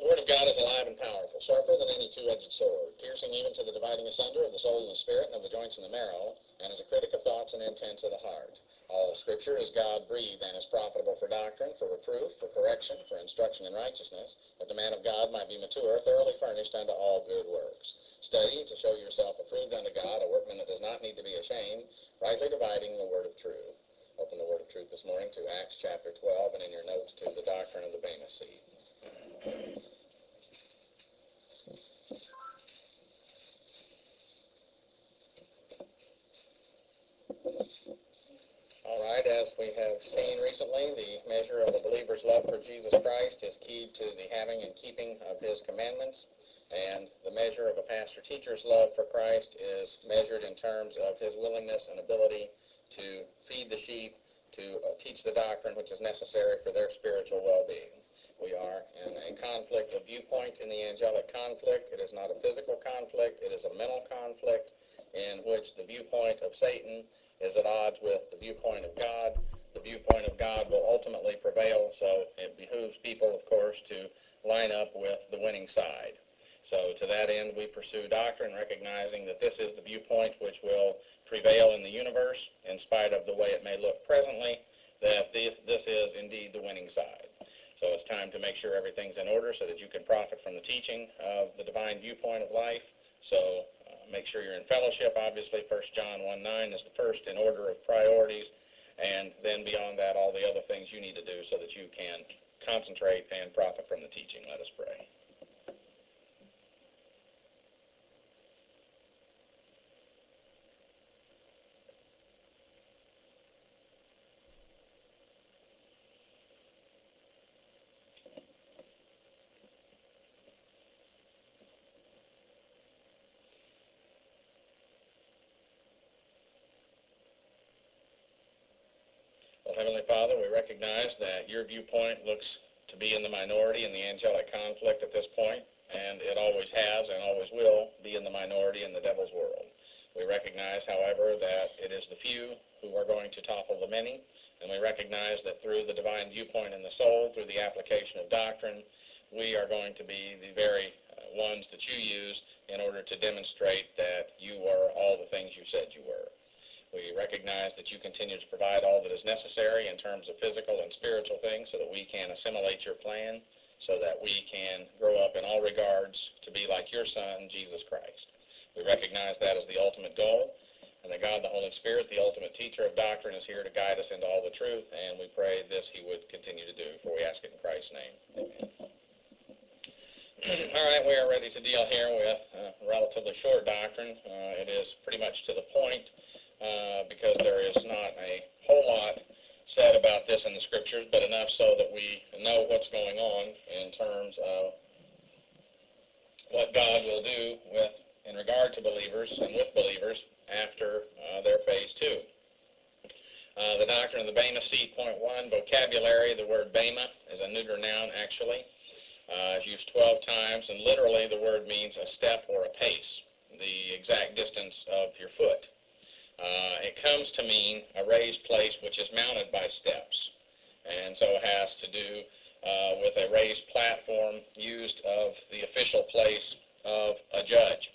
The Word of God is alive and powerful, sharper than any two-edged sword, piercing even to the dividing asunder of the soul and the spirit and of the joints and the marrow, and is a critic of thoughts and intents of the heart. All Scripture is God-breathed and is profitable for doctrine, for reproof, for correction, for instruction in righteousness, that the man of God might be mature, thoroughly furnished unto all good works. Study to show yourself approved unto God, a workman that does not need to be ashamed, rightly dividing the word of truth. Open the word of truth this morning to Acts chapter 12, and in your notes to the doctrine of the Bema seat. All right, as we have seen recently, the measure of a believer's love for Jesus Christ is keyed to the having and keeping of his commandments, and the measure of a pastor-teacher's love for Christ is measured in terms of his willingness and ability to feed the sheep, to teach the doctrine which is necessary for their spiritual well-being. We are in a conflict of viewpoint in the angelic conflict. It is not a physical conflict, it is a mental conflict in which the viewpoint of Satan is at odds with the viewpoint of God. The viewpoint of God will ultimately prevail, so it behooves people, of course, to line up with the winning side. So to that end, we pursue doctrine, recognizing that this is the viewpoint which will prevail in the universe, in spite of the way it may look presently, that this is indeed the winning side. So it's time to make sure everything's in order so that you can profit from the teaching of the divine viewpoint of life. So make sure you're in fellowship. Obviously, 1 John 1:9 is the first in order of priorities, and then beyond that, all the other things you need to do so that you can concentrate and profit from the teaching. Let us pray. Well, Heavenly Father, we recognize that your viewpoint looks to be in the minority in the angelic conflict at this point, and it always has and always will be in the minority in the devil's world. We recognize, however, that it is the few who are going to topple the many, and we recognize that through the divine viewpoint in the soul, through the application of doctrine, we are going to be the very ones that you use in order to demonstrate that you are all the things you said you were. We recognize that you continue to provide all that is necessary in terms of physical and spiritual things so that we can assimilate your plan, so that we can grow up in all regards to be like your Son, Jesus Christ. We recognize that as the ultimate goal, and that God, the Holy Spirit, the ultimate teacher of doctrine, is here to guide us into all the truth, and we pray this he would continue to do, for we ask it in Christ's name. Amen. All right, we are ready to deal here with relatively short doctrine. It is pretty much to the point, because there is not a whole lot said about this in the Scriptures, but enough so that we know what's going on in terms of what God will do in regard to believers and with believers after their phase 2. The doctrine of the Bema seat, point 1, vocabulary. The word Bema is a neuter noun, actually. It's used 12 times, and literally the word means a step or a pace, the exact distance of your foot. It comes to mean a raised place which is mounted by steps, and so it has to do with a raised platform used of the official place of a judge.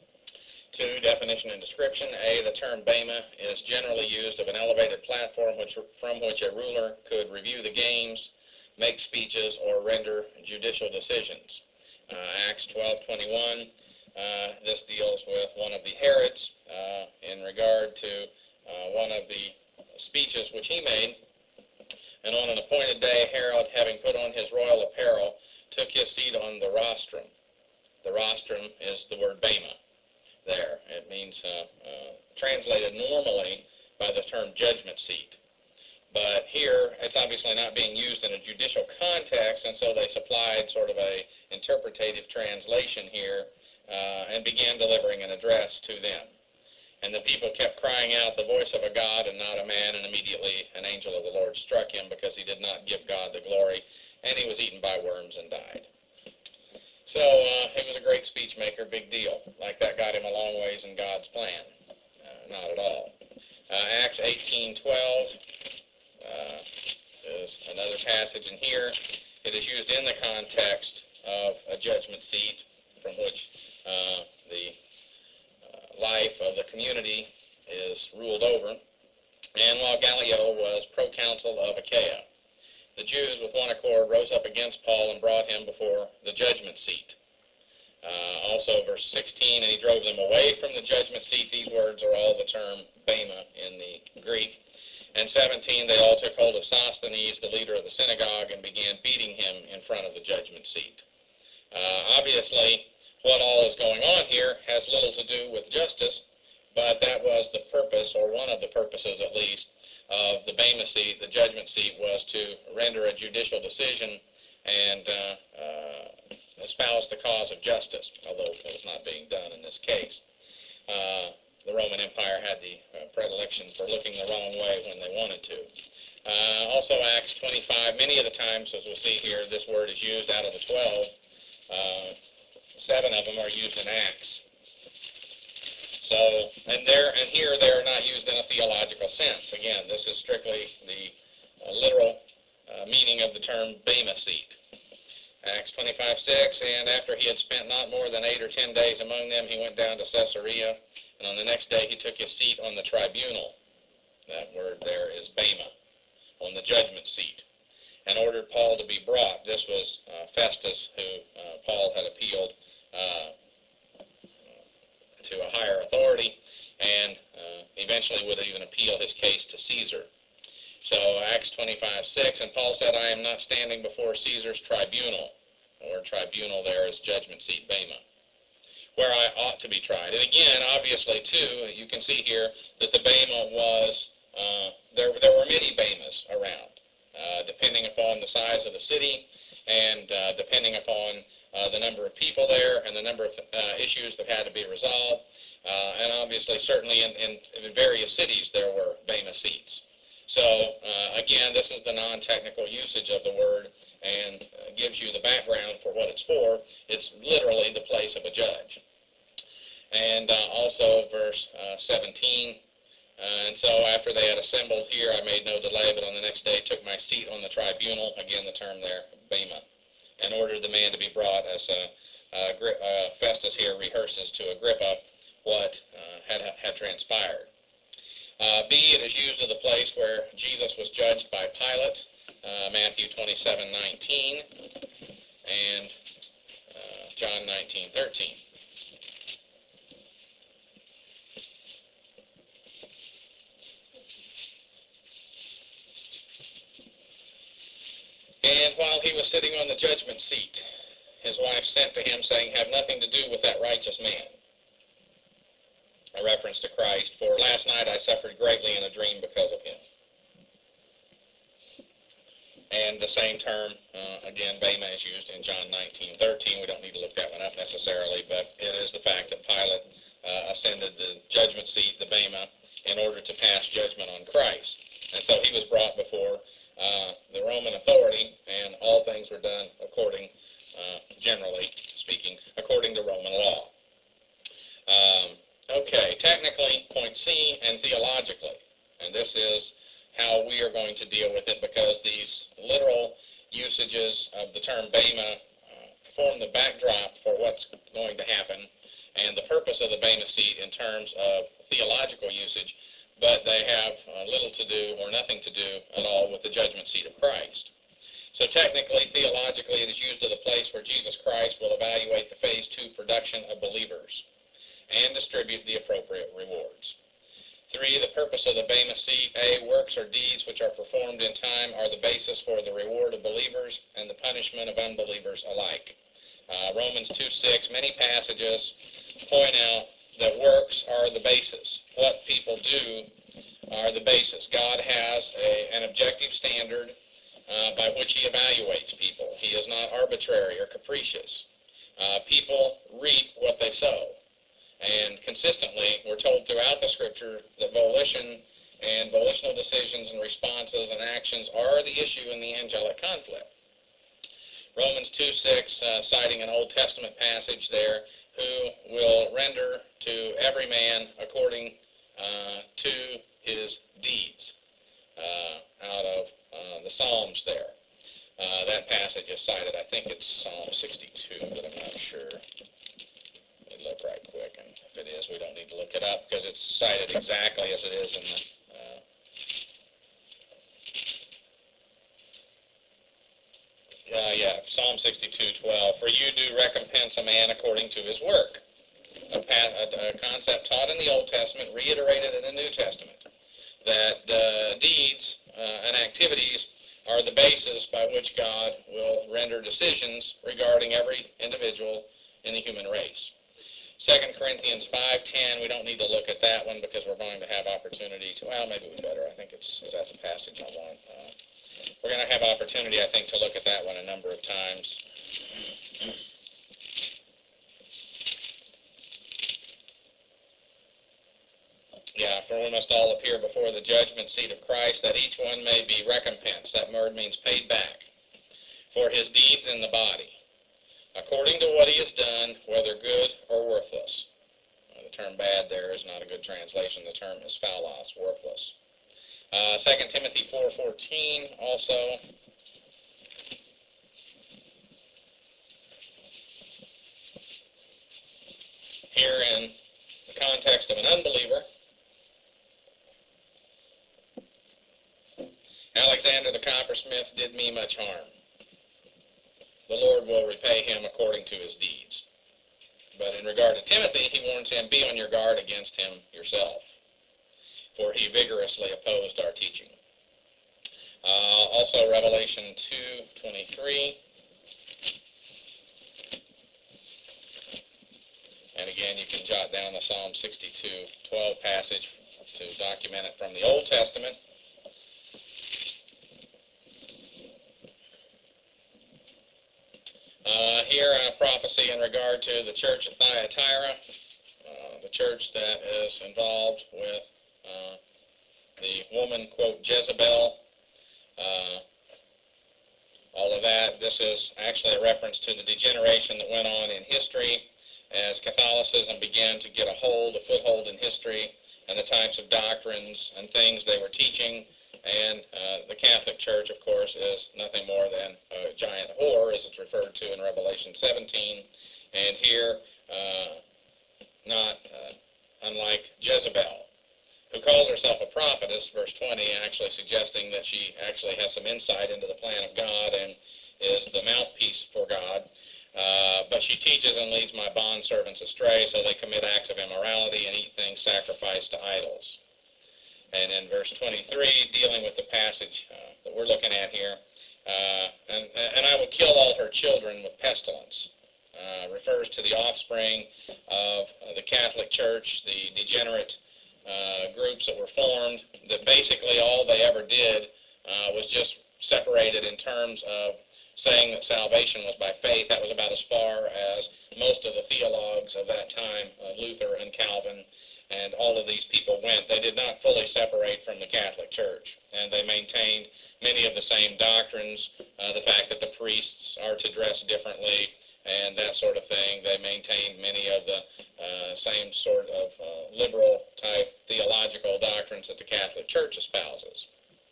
2, definition and description. A, the term Bema is generally used of an elevated platform from which a ruler could review the games, make speeches, or render judicial decisions. Acts 12:21. This deals with one of the Herods in regard to one of the speeches which he made. And on an appointed day, Herod, having put on his royal apparel, took his seat on the rostrum. The rostrum is the word Bema there. It means translated normally by the term judgment seat. But here, it's obviously not being used in a judicial context, and so they supplied sort of a interpretative translation here and began delivering an address to them. And the people kept crying out, "The voice of a God and not a man," and immediately an angel of the Lord struck him because he did not give God the glory, and he was eaten by worms and died. So he was a great speech maker, big deal. Like that got him a long ways in God's plan. Not at all. Acts 18:12 is another passage in here. It is used in the context of a judgment seat from which the life of the community is ruled over, and while Gallio was proconsul of Achaia. The Jews with one accord rose up against Paul and brought him before the judgment seat. Also, verse 16, and he drove them away from the judgment seat. These words are all the term bema in the Greek. And 17, they all took hold of Sosthenes, the leader of the synagogue, and began beating him in front of the judgment seat. Obviously, what all is going on here has little to do with justice, but that was the purpose, or one of the purposes at least, of the bema seat, the judgment seat, was to render a judicial decision and espouse the cause of justice, although it was not being done in this case. The Roman Empire had the predilection for looking the wrong way when they wanted to. Also, Acts 25, many of the times, as we'll see here, this word is used out of the 12. 7 of them are used in Acts. So, and here they are not used in a theological sense. Again, this is strictly the literal meaning of the term bema seat. Acts 25:6, and after he had spent not more than 8 or 10 days among them, he went down to Caesarea, and on the next day he took his seat on the tribunal. That word there is bema, on the judgment seat, and ordered Paul to be brought. This was Festus, who Paul had appealed to a higher authority, and eventually would even appeal his case to Caesar. So Acts 25:6, and Paul said, I am not standing before Caesar's tribunal. The word tribunal there is judgment seat, bema, where I ought to be tried. And again, obviously, too, you can see here that the bema was, there were many bemas around, depending upon the size of the city and depending upon the number of people there and the number of issues that had to be resolved. And obviously, certainly in various cities, there were bema seats. So, again, this is the non-technical usage of the word and gives you the background for what it's for. It's literally the place of a judge. And also verse 17, and so after they had assembled here, I made no delay, but on the next day took my seat on the tribunal, again the term there, bema, and ordered the man to be brought, as Festus here rehearses to Agrippa what had transpired. B, it is used of the place where Jesus was judged by Pilate, Matthew 27:19 and John 19:13. And while he was sitting on the judgment seat, his wife sent to him, saying, have nothing to do with that righteous man. A reference to Christ, for last night I suffered greatly in a dream because of him. And the same term, again, bema is used in John 19:13. We don't need to look that one up necessarily, but it is the fact that Pilate ascended the judgment seat, the bema, in order to pass judgment on Christ. And so he was brought before the Roman authority, and all things were done according, generally speaking, according to Roman law. Okay, technically, point C, and theologically. And this is how we are going to deal with it, because these literal usages of the term bema form the backdrop for what's going to happen, and the purpose of the bema seat in terms of theological usage, but they have little to do or nothing to do at all with the judgment seat of Christ. So technically, theologically, it is used of the place where Jesus Christ will evaluate the phase 2 production of believers and distribute the appropriate rewards. 3, the purpose of the bema seat. A, works or deeds which are performed in time are the basis for the reward of believers and the punishment of unbelievers alike. Romans 2:6, many passages point out that works are the basis. What people do are the basis. God has an objective standard by which he evaluates people. He is not arbitrary or capricious. People reap what they sow. And consistently, we're told throughout the Scripture that volition and volitional decisions and responses and actions are the issue in the angelic conflict. Romans 2:6, citing an Old Testament passage there, who will render to every man according to his deeds, out of the Psalms there. That passage is cited, I think it's Psalm 62. cite it exactly as it is in the Psalm 62:12. For you do recompense a man according to his work. A concept taught in the Old Testament, reiterated in the New Testament, that deeds and activities are the basis by which God will render decisions regarding every individual in the human race. 2 Corinthians 5:10, we don't need to look at that one because we're going to have opportunity to, well, maybe we better. I think is that the passage I want. We're going to have opportunity, I think, to look at that one a number of times. Yeah, for we must all appear before the judgment seat of Christ, that each one may be recompensed. That word means paid back for his deeds in the body, according to what he has done, whether good or worthless. The term bad there is not a good translation. The term is phaulos, worthless. 2 Timothy 4:14 also. Here in the context of an unbeliever, Alexander the coppersmith did me much harm. The Lord will repay him according to his deeds. But in regard to Timothy, he warns him, be on your guard against him yourself, for he vigorously opposed our teaching. Also Revelation 2:23. And again, you can jot down the Psalm 62:12 passage to document it from the Old Testament. Here a prophecy in regard to the church at Thyatira, the church that is involved with the woman, quote, Jezebel. All of that. This is actually a reference to the degeneration that went on in history as Catholicism began to get a foothold in history, and the types of doctrines and things they were teaching. And the Catholic Church, of course, is nothing more than a giant whore, as it's referred to in Revelation 17. And here, not unlike Jezebel, who calls herself a prophetess, verse 20, actually suggesting that she actually has some insight into the plan of God and is the mouthpiece for God. But she teaches and leads my bondservants astray, so they commit acts of immorality and eat things sacrificed to idols. And in verse 23, dealing with the passage that we're looking at here, and I will kill all her children with pestilence. Refers to the offspring of the Catholic Church, the degenerate groups that were formed, that basically all they ever did was just separated in terms of saying that salvation was by faith. That was about as far as most of the theologues of that time, Luther and Calvin, and all of these people went. They did not fully separate from the Catholic Church, and they maintained many of the same doctrines, the fact that the priests are to dress differently, and that sort of thing. They maintained many of the same sort of liberal-type theological doctrines that the Catholic Church espouses.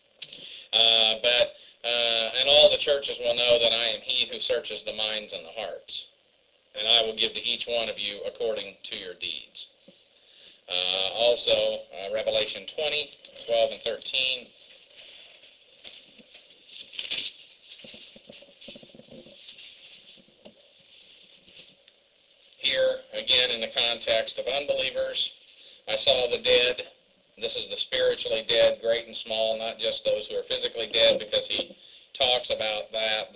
And all the churches will know that I am he who searches the minds and the hearts, and I will give to each one of you according to your deeds. Also, Revelation 20:12 and 13. Here, again, in the context of unbelievers, I saw the dead. This is the spiritually dead, great and small, not just those who are physically dead, because he talks about that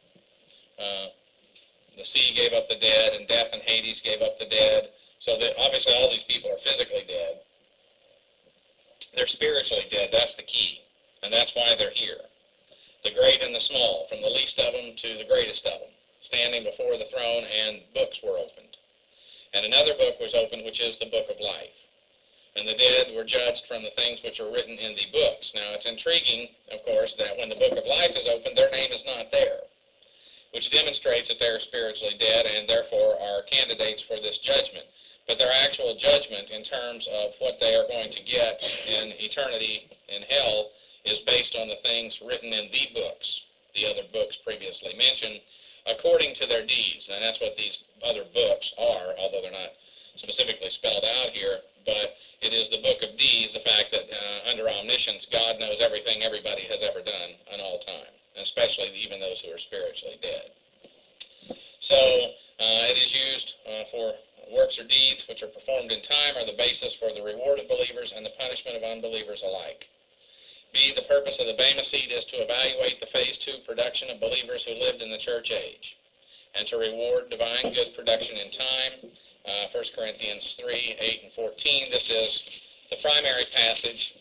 the sea gave up the dead, and death and Hades gave up the dead. So that obviously all these people are physically dead. They're spiritually dead. That's the key, and that's why they're here. The great and the small, from the least of them to the greatest of them, standing before the throne, and books were opened. And another book was opened, which is the book of life. And the dead were judged from the things which are written in the books. Now, it's intriguing, of course, that when the book of life is opened, their name is not there, which demonstrates that they're spiritually dead and therefore are candidates for this judgment. But their actual judgment in terms of what they are going to get in eternity in hell is based on the things written in the books, the other books previously mentioned, according to their deeds. And that's what these other books are, although they're not specifically spelled out here. But It is the book of deeds, the fact that under omniscience, God knows everything everybody has ever done in all time, especially even those who are spiritually dead. So it is used for works or deeds which are performed in time are the basis for the reward of believers and the punishment of unbelievers alike. B, the purpose of the Bema Seat is to evaluate the Phase 2 production of believers who lived in the church age and to reward divine good production in time. 1 Corinthians 3, 8, and 14. This is the primary passage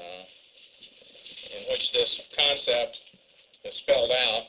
in which this concept is spelled out.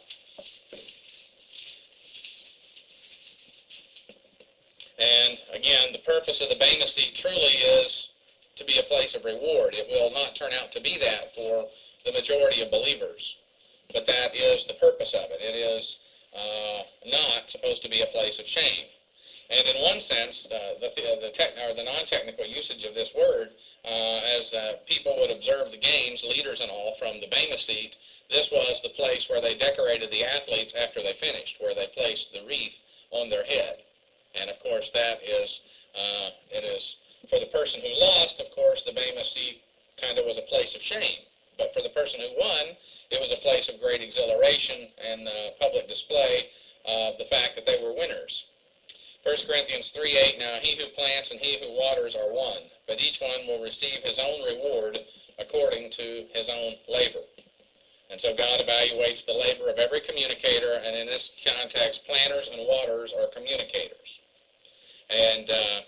And again, the purpose of the Bema Seat truly is to be a place of reward. It will not turn out to be that for the majority of believers, but that is the purpose of it. It is not supposed to be a place of shame. And in one sense, the non-technical usage of this word, as people would observe the games, leaders and all, from the Bema Seat, this was the place where they decorated the athletes after they finished, where they placed the wreath on their head. And of course, that is, it is, for the person who lost, of course, the Bema Seat kind of was a place of shame. But for the person who won, it was a place of great exhilaration and public display of the fact that they were winners. 1 Corinthians 3:8, now he who plants and he who waters are one, but each one will receive his own reward according to his own labor. And so God evaluates the labor of every communicator, and in this context, planters and waterers are communicators. And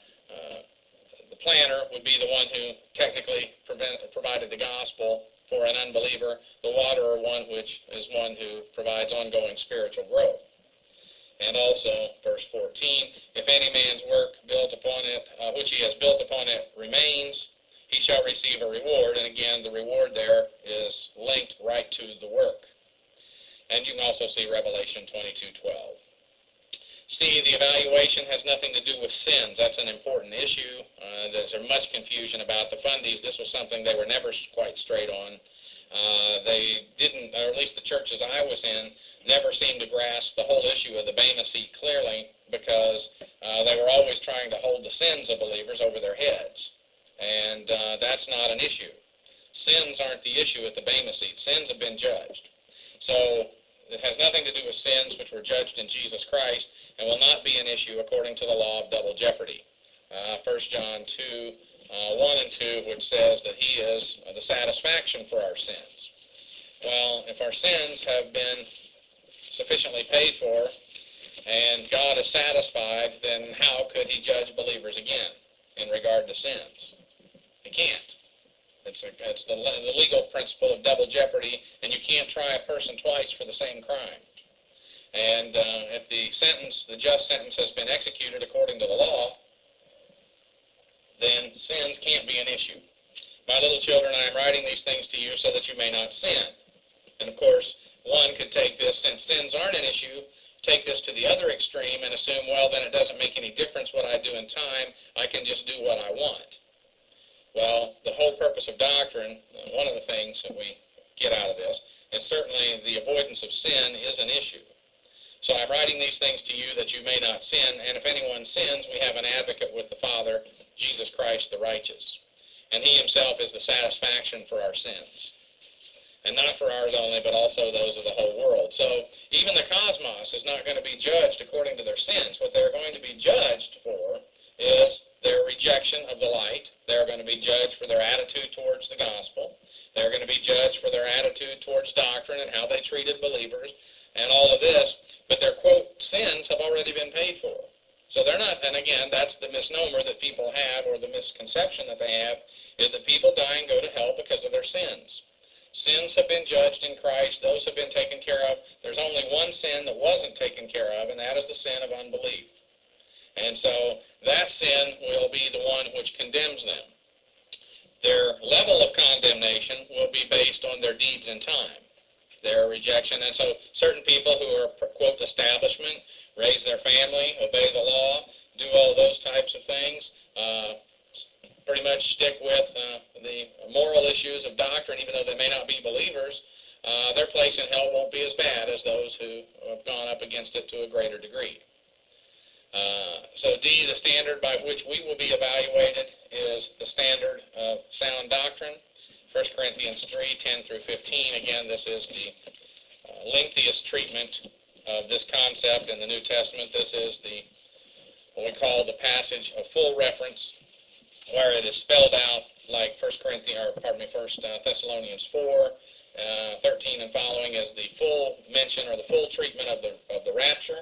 the planter would be the one who technically provided the gospel for an unbeliever. The waterer is one who provides ongoing spiritual growth. And also, verse 14, if any man's work built upon it, which he has built upon it remains, he shall receive a reward. And again, the reward there is linked right to the work. And you can also see Revelation 22:12. See, the evaluation has nothing to do with sins. That's an important issue. There's much confusion about the fundies. This was something they were never quite straight on. They didn't, or at least the churches I was in, never seemed to grasp the whole issue of the Bema Seat clearly, because they were always trying to hold the sins of believers over their heads. And that's not an issue. Sins aren't the issue at the Bema Seat. Sins have been judged. So it has nothing to do with sins which were judged in Jesus Christ and will not be an issue according to the law of double jeopardy. 1 John 2, 1 and 2, which says that he is the satisfaction for our sins. Well, if our sins have been sufficiently paid for and God is satisfied, then how could he judge believers again in regard to sins? He can't. It's the legal principle of double jeopardy, and you can't try a person twice for the same crime. And if the just sentence has been executed according to the law, then sins can't be an issue. My little children, I am writing these things to you so that you may not sin. And of course, one could take this, since sins aren't an issue, take this to the other extreme and assume, well, then it doesn't make any difference what I do in time. I can just do what I want. Well, the whole purpose of doctrine, one of the things that we get out of this, is certainly the avoidance of sin is an issue. So I'm writing these things to you that you may not sin, and if anyone sins, we have an advocate with the Father, Jesus Christ the righteous. And he himself is the satisfaction for our sins. And not for ours only, but also those of the whole world. So even the cosmos is not going to be judged according to their sins. What they're going to be judged for is their rejection of the light. They're going to be judged for their attitude towards the gospel. They're going to be judged for their attitude towards doctrine and how they treated believers and all of this. But their, quote, sins have already been paid for. So they're not, and again, that's the misnomer that people have, or the misconception that they have, is that people die and go to hell because of their sins. Sins have been judged in Christ. Those have been taken care of. There's only one sin that wasn't taken care of, and that is the sin of unbelief. And so that sin will be the one which condemns them. Their level of condemnation will be based on their deeds in time, their rejection. And so certain people who are, quote, establishment, raise their family, obey the law, do all those types of things, pretty much stick with the moral issues of doctrine, even though they may not be believers, their place in hell won't be as bad as those who have gone up against it to a greater degree. So D, the standard by which we will be evaluated is the standard of sound doctrine. 1 Corinthians 3:10 through 15. Again, this is the lengthiest treatment of this concept in the New Testament. This is what we call the passage of full reference, where it is spelled out like 1 Thessalonians 4:13 and following is the full mention or the full treatment of the rapture.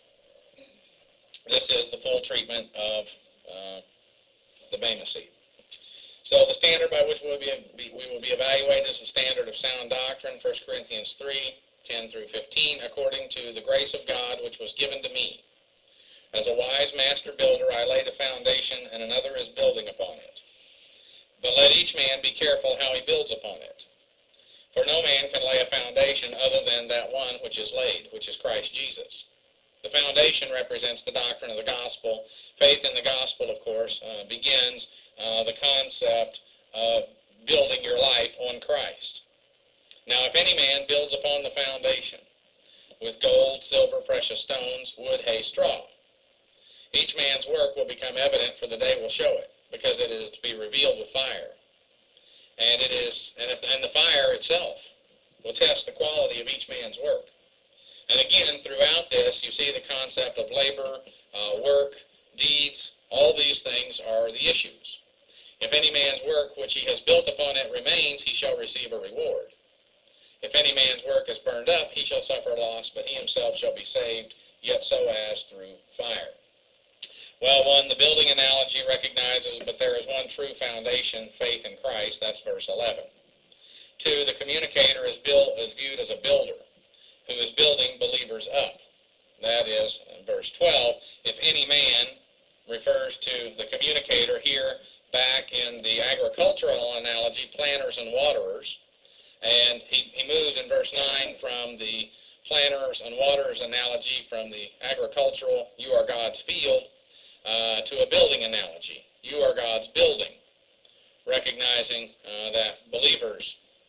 This is the full treatment of the Bema Seat. So the standard by which we will be evaluated is the standard of sound doctrine, 1 Corinthians 3:10 through 15, according to the grace of God which was given to me. As a wise master builder, I laid a foundation, and another is building upon it. But let each man be careful how he builds upon it. For no man can lay a foundation other than that one which is laid, which is Christ Jesus. The foundation represents the doctrine of the gospel. Faith in the gospel, of course, begins the concept of building your life on Christ. Now, if any man builds upon the foundation with gold, silver, precious stones, wood, hay, straw, each man's work will become evident, for the day will show it, because it is to be revealed with fire. And the fire itself will test the quality of each man's work. And again, throughout this, you see the concept of labor, work, deeds. All these things are the issues. If any man's work which he has built upon it remains, he shall receive a reward. If any man's work is burned up, he shall suffer loss, but he himself shall be saved, yet so as through fire. Well, 1, the building analogy recognizes, but there is one true foundation, faith in Christ. That's verse 11. 2, the communicator is viewed as a builder who is building believers up. That is, in verse 12, if any man refers to the communicator here back in the agricultural analogy, planters and waterers, and he moves in verse 9 from the planters and waterers analogy from the agricultural, you are God's field, to a building analogy. You are God's building, recognizing that believers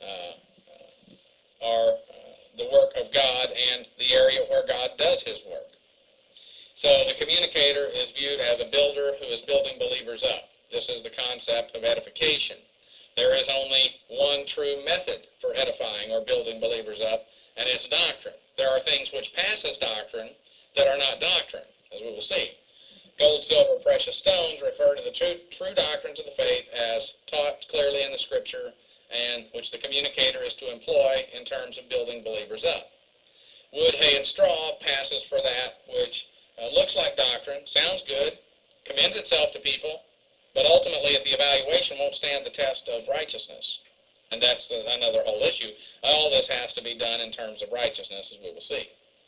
are the work of God and the area where God does his work. So the communicator is viewed as a builder who is building believers up. This is the concept of edification. There is only one true method for edifying or building believers up, and it's doctrine. There are things which pass as doctrine that are not doctrine, as we will see. Gold, silver, precious stones refer to the true doctrines of the faith as taught clearly in the Scripture, and which the communicator is to employ in terms of building believers up. Wood, hay, and straw passes for that which looks like doctrine, sounds good, commends itself to people, but ultimately at the evaluation won't stand the test of righteousness. And that's another whole issue. All this has to be done in terms of righteousness, as we will see.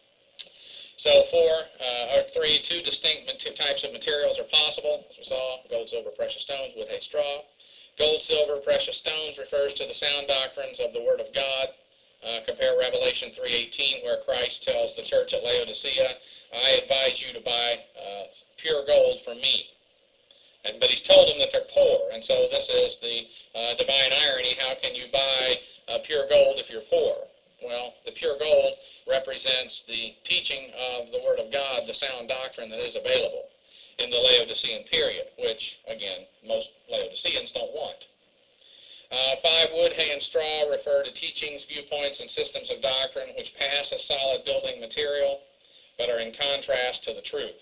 So 3, 2 distinct types of materials are possible, as we saw, gold, silver, precious stones, wood, hay, straw. Gold, silver, precious stones refers to the sound doctrines of the Word of God. Compare Revelation 3:18, where Christ tells the church at Laodicea, I advise you to buy pure gold from me. But he's told them that they're poor, and so this is the divine irony. How can you buy pure gold if you're poor? Well, the pure gold represents the teaching of the Word of God, the sound doctrine that is available in the Laodicean period, which, again, most Laodiceans don't want. 5, wood, hay, and straw refer to teachings, viewpoints, and systems of doctrine which pass as solid building material, but are in contrast to the truth.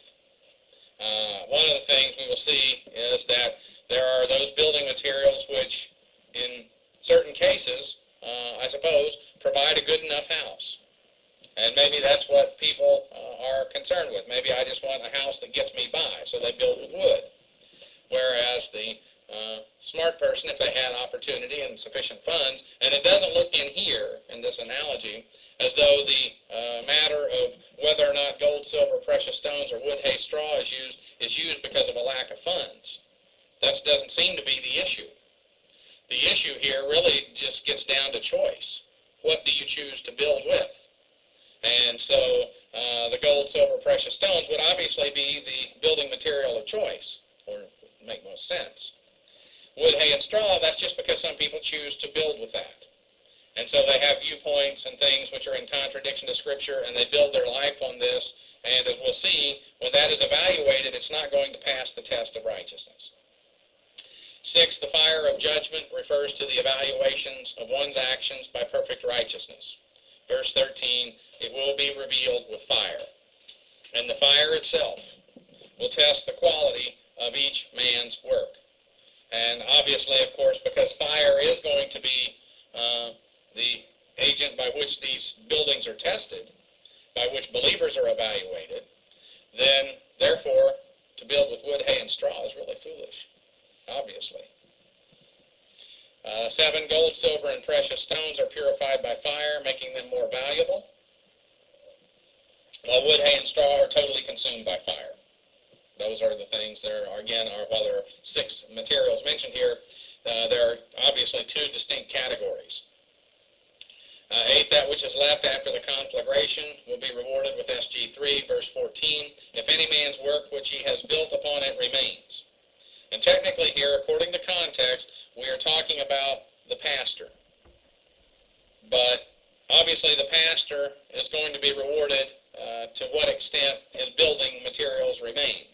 One of the things we will see is that there are those building materials which, in certain cases, I suppose, provide a good enough house. And maybe that's what people are concerned with. Maybe I just want a house that gets me by, so they build with wood. Whereas the smart person, if they had opportunity and sufficient funds, and it doesn't look in here, in this analogy, as though the matter of whether or not gold, silver, precious stones, or wood, hay, straw is used because of a lack of funds. That doesn't seem to be the issue. The issue here really just gets down to choice. What do you choose to build with? And so the gold, silver, precious stones would obviously be the building material of choice, or make most sense. Wood, hay, and straw, that's just because some people choose to build with that. And so they have viewpoints and things which are in contradiction to Scripture, and they build their life on this, And as we'll see, when that is evaluated, it's not going to pass the test of righteousness. 6, the fire of judgment refers to the evaluations of one's actions by perfect righteousness. Verse 13, it will be revealed with fire. And the fire itself will test the quality of each man's work. And obviously, of course, because fire is going to be the agent by which these buildings are tested, by which believers are evaluated, then, therefore, to build with wood, hay, and straw is really foolish, obviously. 7, gold, silver, and precious stones are purified by fire, making them more valuable, while wood, hay, and straw are totally consumed by fire. Those are the things. While there are 6 materials mentioned here, there are obviously 2 distinct categories. 8, that which is left after the conflagration will be rewarded with SG3, verse 14. If any man's work which he has built upon it remains. And technically here, according to context, we are talking about the pastor. But obviously the pastor is going to be rewarded to what extent his building materials remain.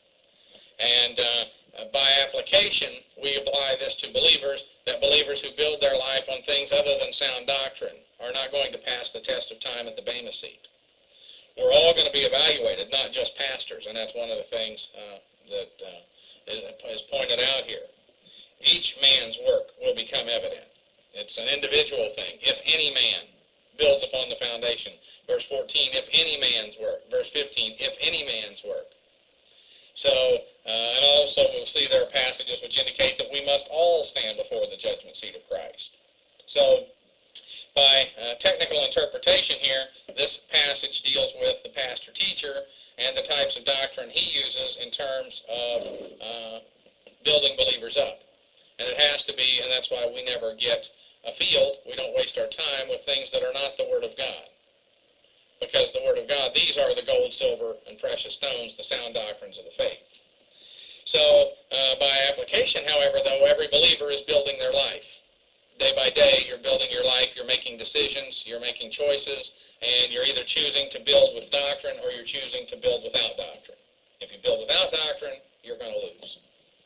And by application, we apply this to believers, that believers who build their life on things other than sound doctrine are not going to pass the test of time at the Bema seat. We're all going to be evaluated, not just pastors, and that's one of the things that is pointed out here. Each man's work will become evident. It's an individual thing. If any man builds upon the foundation. Verse 14, if any man's work. Verse 15, if any man's work. So, and also we'll see there are passages which indicate that we must all stand before the judgment seat of Christ. So, by technical interpretation here, this passage deals with the pastor-teacher and the types of doctrine he uses in terms of building believers up. And it has to be, and that's why we never get afield, we don't waste our time with things that are not the Word of God. Because the Word of God, these are the gold, silver, and precious stones, the sound doctrines of the faith. So, by application, however, though, every believer is building their life. Day by day, you're building your life, you're making decisions, you're making choices, and you're either choosing to build with doctrine or you're choosing to build without doctrine. If you build without doctrine, you're going to lose.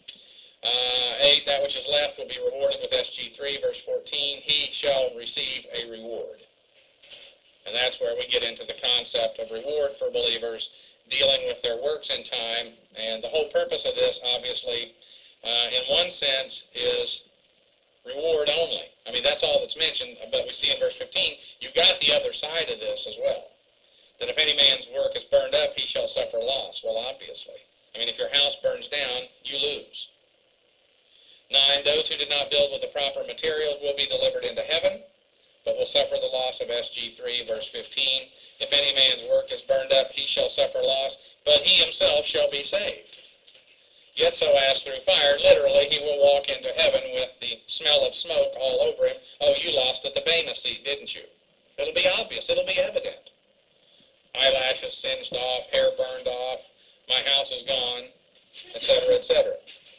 8, that which is left will be rewarded with SG3, verse 14, he shall receive a reward. And that's where we get into the concept of reward for believers, dealing with their works in time. And the whole purpose of this, obviously, in one sense, is reward only. I mean, that's all that's mentioned, but we see in verse 15, you've got the other side of this as well. That if any man's work is burned up, he shall suffer loss. Well, obviously. I mean, if your house burns down, you lose. 9, those who did not build with the proper materials will be delivered into heaven, but will suffer the loss of SG3, verse 15. If any man's work is burned up, he shall suffer loss, but he himself shall be saved. Yet so as through fire, literally, he will walk into heaven with the smell of smoke all over him. Oh, you lost at the Bema seat, didn't you? It'll be obvious. It'll be evident. Eyelashes singed off, hair burned off, my house is gone, etc., etc.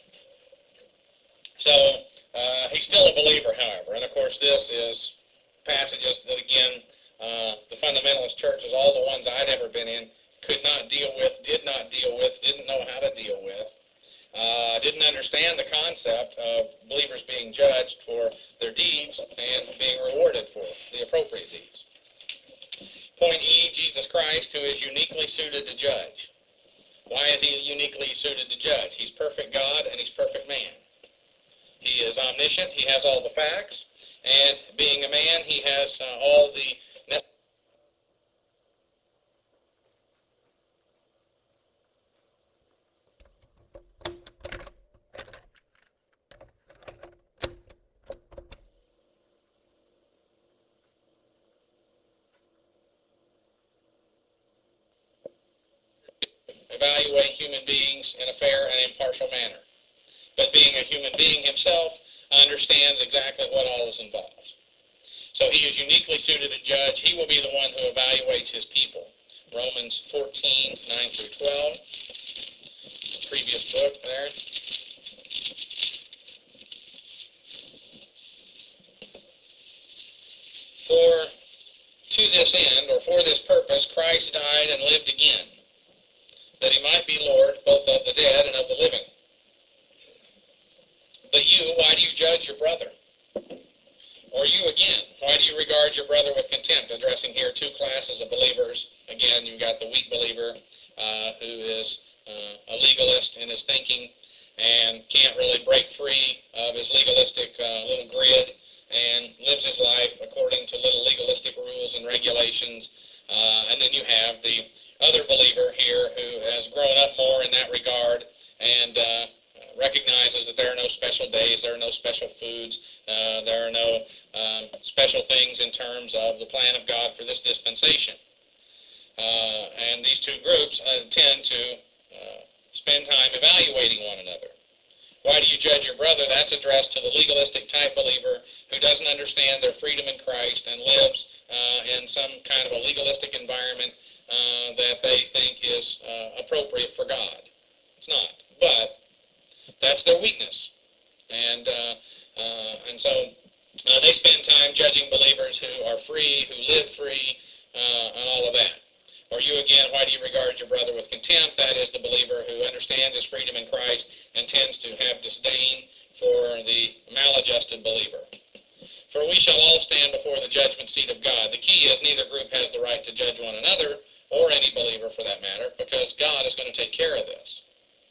So, he's still a believer, however. And, of course, this is passages that, again, the fundamentalist churches, all the ones I'd ever been in, could not deal with, did not deal with, didn't know how to deal with, didn't understand the concept of believers being judged for their deeds and being rewarded for the appropriate deeds. Point E, Jesus Christ, who is uniquely suited to judge. Why is he uniquely suited to judge? He's perfect God and he's perfect man. He is omniscient, he has all the facts, and being a man, he has all the necessary evaluate human beings in a fair and impartial manner. But being a human being himself, understands exactly what all is involved. So he is uniquely suited to judge. He will be the one who evaluates his people. Romans 14, 9 through 12, the previous book there. For to this end, or for this purpose, Christ died and lived again, that he might be Lord both of the dead and of the living. But you, why do you judge your brother? Or you again, why do you regard your brother with contempt? Addressing here two classes of believers. Again, you've got the weak believer who is a legalist in his thinking and can't really break free of his legalistic little grid and lives his life according to little legalistic rules and regulations. And then you have the other believer here who has grown up more in that regard and recognizes that there are no special days, there are no special foods, there are no special things in terms of the plan of God for this dispensation. And these two groups tend to spend time evaluating one another. Why do you judge your brother? That's addressed to the legalistic type believer who doesn't understand their freedom in Christ and lives in some kind of a legalistic environment that they think is appropriate for God. It's not. But that's their weakness. And so they spend time judging believers who are free, who live free, and all of that. Or you again, why do you regard your brother with contempt? That is the believer who understands his freedom in Christ and tends to have disdain for the maladjusted believer. For we shall all stand before the judgment seat of God. The key is neither group has the right to judge one another, or any believer for that matter, because God is going to take care of this.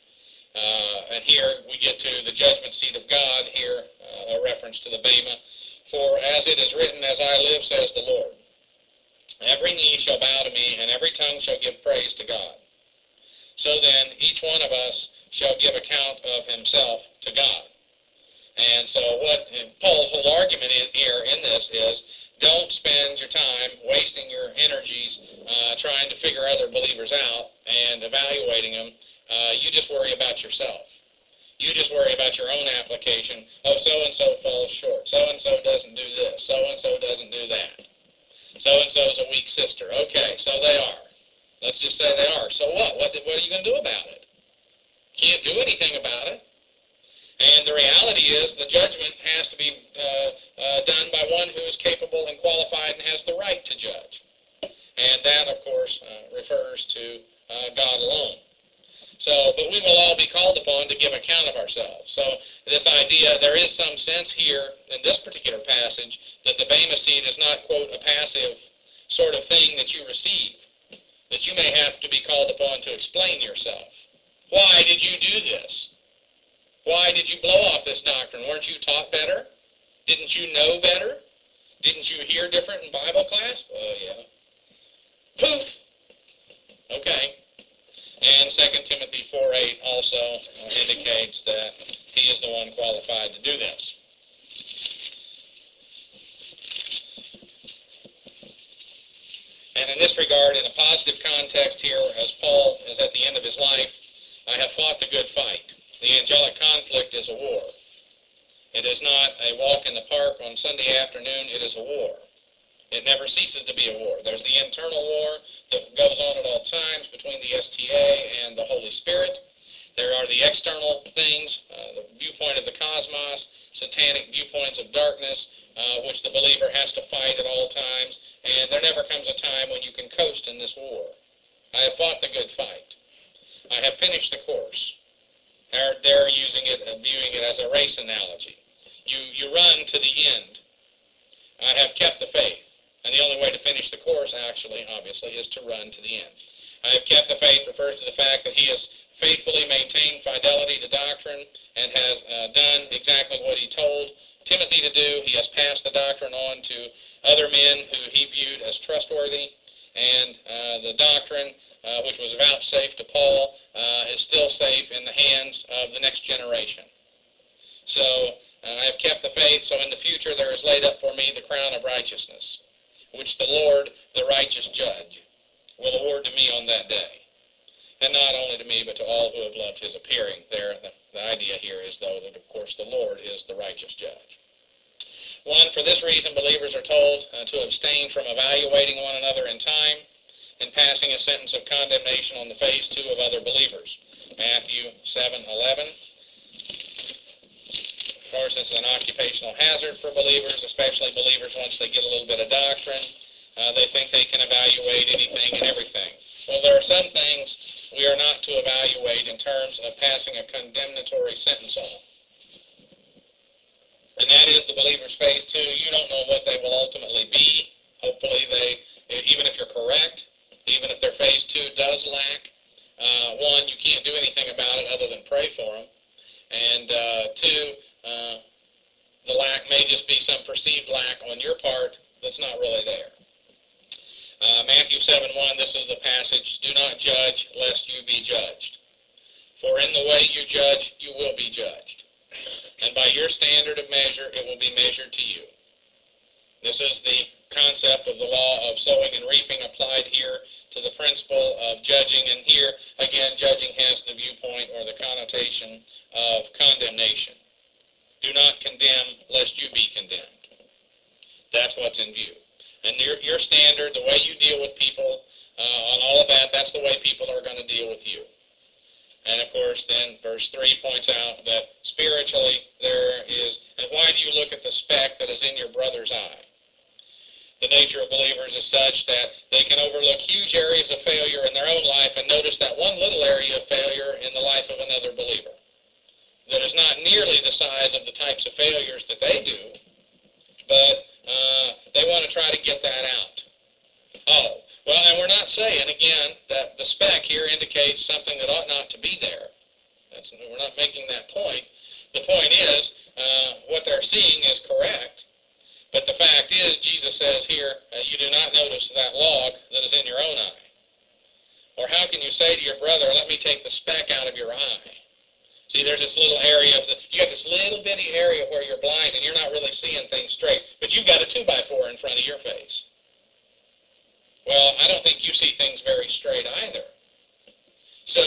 And here we get to the judgment seat of God, here a reference to the Bema. For as it is written, as I live, says the Lord, every knee shall bow to me, and every tongue shall give praise to God. So then, each one of us shall give account of himself to God. And so what Paul's whole argument here in this is, don't spend your time wasting your energies trying to figure other believers out and evaluating them. You just worry about yourself. You just worry about your own application. Oh, so-and-so falls short. So-and-so doesn't do this. So-and-so doesn't do that. So-and-so's a weak sister. Okay, so they are. Let's just say they are. So what? What are you going to do about it? Can't do anything about it. And the reality is the judgment has to be done by one who is capable and qualified and has the right to judge. And that, of course, refers to God alone. So, but we will all be called upon to give account of ourselves. So this idea, there is some sense here in this particular passage that the Bema seat is not, quote, a passive sort of thing that you receive, that you may have to be called upon to explain yourself. Why did you do this? Why did you blow off this doctrine? Weren't you taught better? Didn't you know better? Didn't you hear different in Bible class? Well, yeah. Poof! Okay. And 2 Timothy 4:8 also indicates that he is the one qualified to do this. And in this regard, in a positive context here, as Paul is at the end of his life, I have fought the good fight. The angelic conflict is a war. It is not a walk in the park on Sunday afternoon, it is a war. It never ceases to be a war. There's the internal war that goes on at all times between the STA and the Holy Spirit. There are the external things, the viewpoint of the cosmos, satanic viewpoints of darkness, which the believer has to fight at all times. And there never comes a time when you can coast in this war. I have fought the good fight. I have finished the course. They're using it, viewing it as a race analogy. You run to the end. I have kept the faith. And the only way to finish the course, actually, obviously, is to run to the end. I have kept the faith refers to the fact that he has faithfully maintained fidelity to doctrine and has done exactly what he told Timothy to do. He has passed the doctrine on to other men who he viewed as trustworthy. And the doctrine, which was vouchsafed to Paul, is still safe in the hands of the next generation. So I have kept the faith, so in the future there is laid up for me the crown of righteousness, which the Lord, the righteous judge, will award to me on that day. And not only to me, but to all who have loved his appearing. There, the idea here is, though, that, of course, the Lord is the righteous judge. 1, for this reason, believers are told to abstain from evaluating one another in time and passing a sentence of condemnation on the phase 2 of other believers. Matthew 7:11. Of course, this is an occupational hazard for believers, especially believers once they get a little bit of doctrine. They think they can evaluate anything and everything. Well, there are some things we are not to evaluate in terms of passing a condemnatory sentence on. And that is the believer's faith too. You don't know what they will ultimately be. Hopefully even if you're correct, even if their phase 2 does lack, one, you can't do anything about it other than pray for them. And two, the lack may just be some perceived lack on your part that's not really there. Matthew 7:1, this is the passage, do not judge lest you be judged. For in the way you judge, you will be judged. And by your standard of measure, it will be measured to you. This is the concept of the law of sowing and reaping applied here to the principle of judging. And here, again, judging has the viewpoint or the connotation of condemnation. Do not condemn lest you be condemned. That's what's in view. And your standard, the way you deal with people, on all of that, that's the way people are going to deal with you. And of course, then verse 3 points out that spiritually there is, and why do you look at the speck that is in your brother's eye? The nature of believers is such that they can overlook huge areas of failure in their own life and notice that one little area of failure in the life of another believer that is not nearly the size of the types of failures that they do, but they want to try to get that out. Oh, well, and we're not saying, again, that the speck here indicates something that ought not to be there. We're not making that point. The point is, what they're seeing is correct, but the fact is, Jesus says here, you do not notice that log that is in your own eye. Or how can you say to your brother, let me take the speck out of your eye? See, there's this little area, you got this little bitty area where you're blind and you're not really seeing things straight, but you've got a 2x4 in front of your face. Well, I don't think you see things very straight either. So,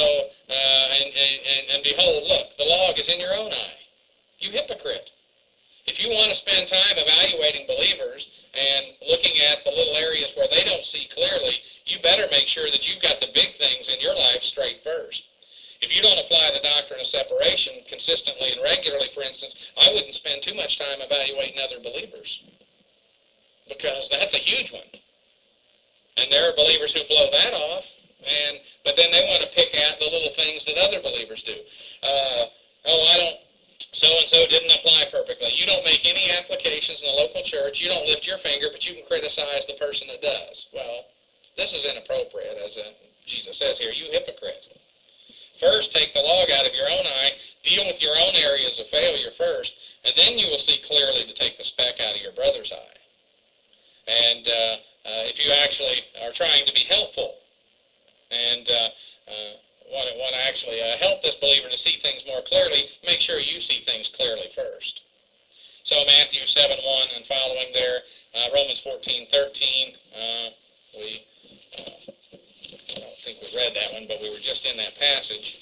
and behold, look, the log is in your own eye. You hypocrite. If you want to spend time evaluating believers and looking at the little areas where they don't see clearly, you better make sure that you've got the big things in your life straight first. If you don't apply the doctrine of separation consistently and regularly, for instance, I wouldn't spend too much time evaluating other believers, because that's a huge one. And there are believers who blow that off, but then they want to pick at the little things that other believers do. So-and-so didn't apply perfectly. You don't make any applications in the local church. You don't lift your finger, but you can criticize the person that does. Well, this is inappropriate, as Jesus says here, you hypocrite. First, take the log out of your own eye, deal with your own areas of failure first, and then you will see clearly to take the speck out of your brother's eye. And if you actually are trying to be helpful and want to actually help this believer to see things more clearly, make sure you see things clearly first. So Matthew 7:1 and following there, Romans 14:13, I don't think we read that one, but we were just in that passage.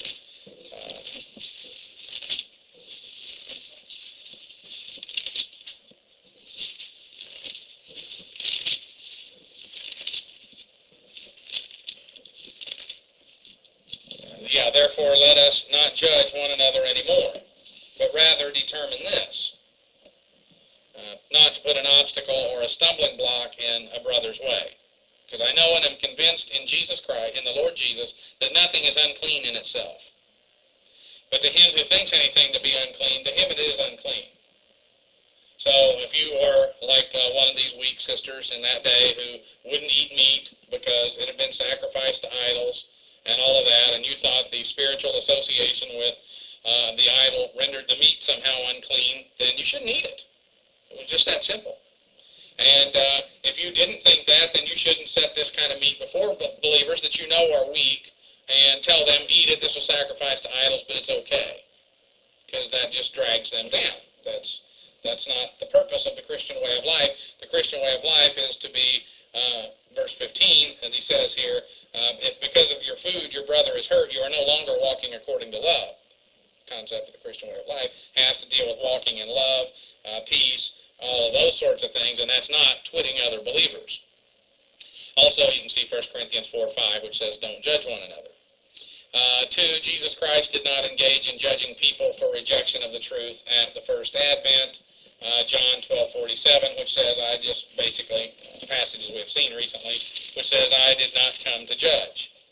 Therefore let us not judge one another anymore, but rather determine this, not to put an obstacle or a stumbling block in a brother's way. Because I know and am convinced in Jesus Christ, in the Lord Jesus, that nothing is unclean in itself. But to him who thinks anything to be unclean, to him it is unclean. So if you were like one of these weak sisters in that day who wouldn't eat meat because it had been sacrificed to idols and all of that, and you thought the spiritual association with the idol rendered the meat somehow unclean, then you shouldn't eat it. It was just that simple. And if you didn't think that, then you shouldn't set this kind of meat before believers that you know are weak and tell them, eat it, this was sacrificed to idols, but it's okay. Because that just drags them down. That's not the purpose of the Christian way of life. The Christian way of life is to be, verse 15, as he says here, if because of your food your brother is hurt, you are no longer walking according to love. The concept of the Christian way of life has to deal with walking in love, peace, all of those sorts of things, and that's not twitting other believers. Also, you can see 1 Corinthians 4:5, which says, don't judge one another. 2, Jesus Christ did not engage in judging people for rejection of the truth at the first advent. John 12:47, which says, passages we've seen recently, which says, I did not come to judge.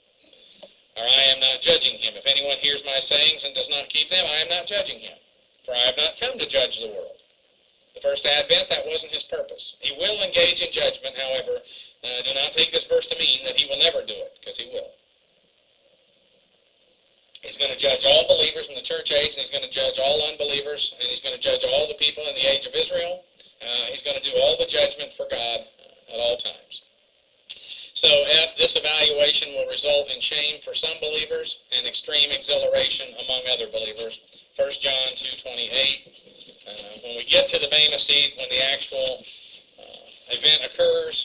or I am not judging him. If anyone hears my sayings and does not keep them, I am not judging him. For I have not come to judge the world. The first advent, that wasn't his purpose. He will engage in judgment, however. Do not take this verse to mean that he will never do it, because he will. He's going to judge all believers in the church age, and he's going to judge all unbelievers, and he's going to judge all the people in the age of Israel. He's going to do all the judgment for God at all times. So F, this evaluation will result in shame for some believers and extreme exhilaration among other believers. 1 John 2:28. When we get to the Bema seat, when the actual event occurs,